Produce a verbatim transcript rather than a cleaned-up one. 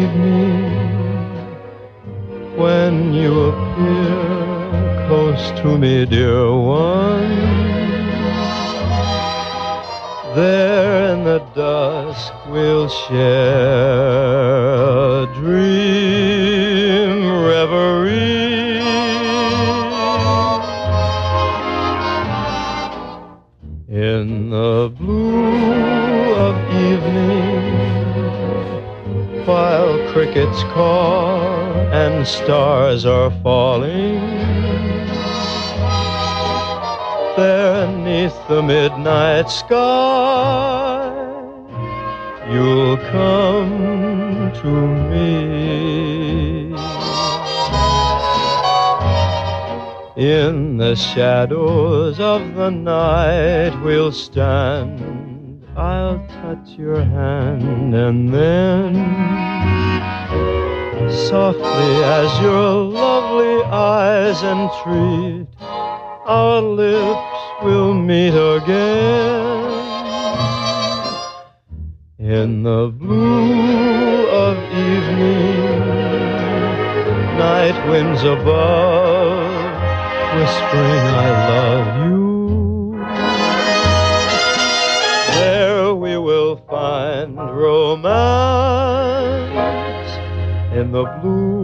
evening, when you appear close to me, dear one, there in the dusk we'll share a dream reverie. In the blue of evening, while crickets caw and stars are falling, there neath the midnight sky, you'll come to me. In the shadows of the night we'll stand, I'll touch your hand, and then softly as your lovely eyes entreat, our lips will meet again. In the blue of evening, night winds above whispering I love you, there we will find romance in the blue